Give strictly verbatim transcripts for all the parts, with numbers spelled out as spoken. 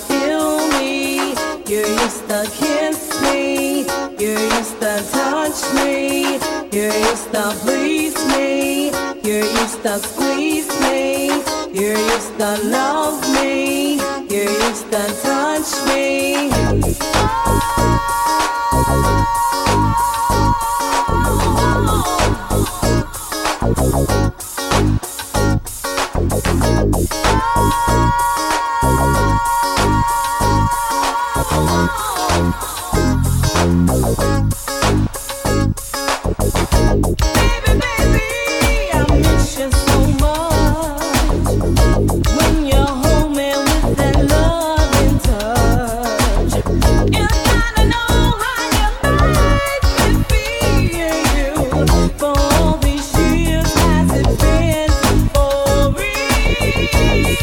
feel me. You used to kiss me. You used to touch me. You used to please me. You used to squeeze me. You used to love me. You used to touch me. Baby, baby, I miss you so much. When you're home and with that loving touch, you gotta know how you make me feel. For all these years, has it been for real?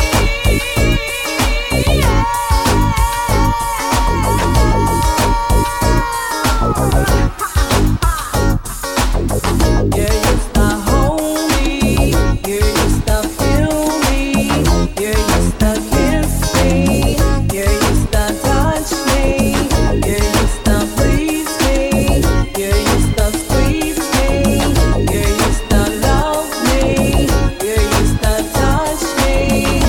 You used to hold me, you used to feel me, you used to kiss me, you used to touch me, you used to please me, you used to squeeze me, you used to love me, you used to touch me.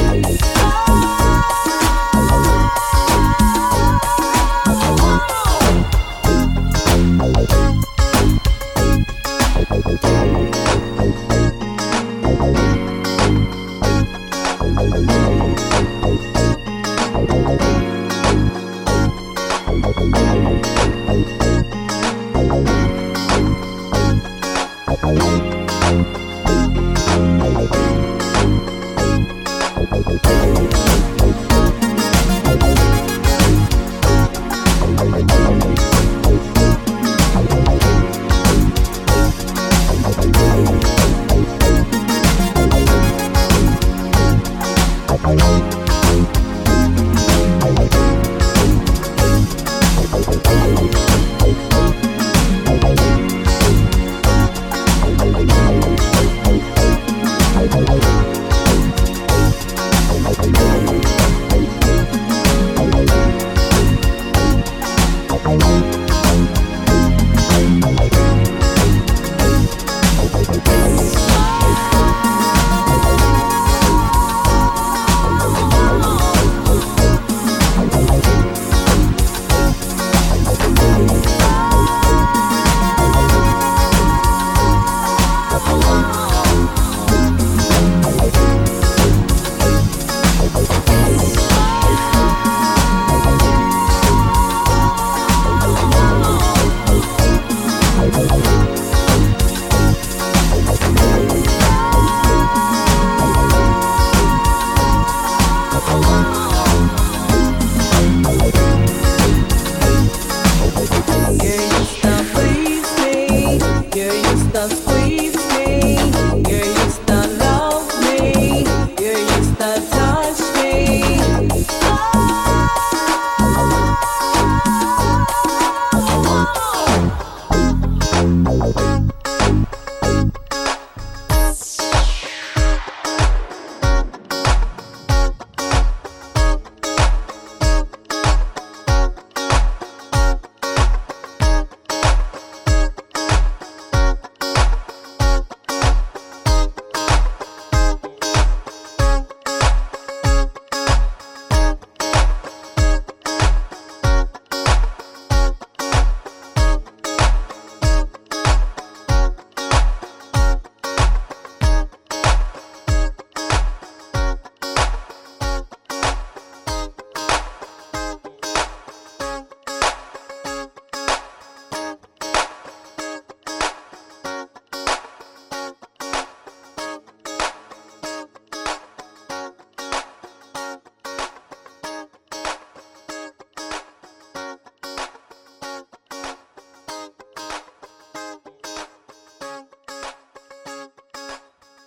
Oh.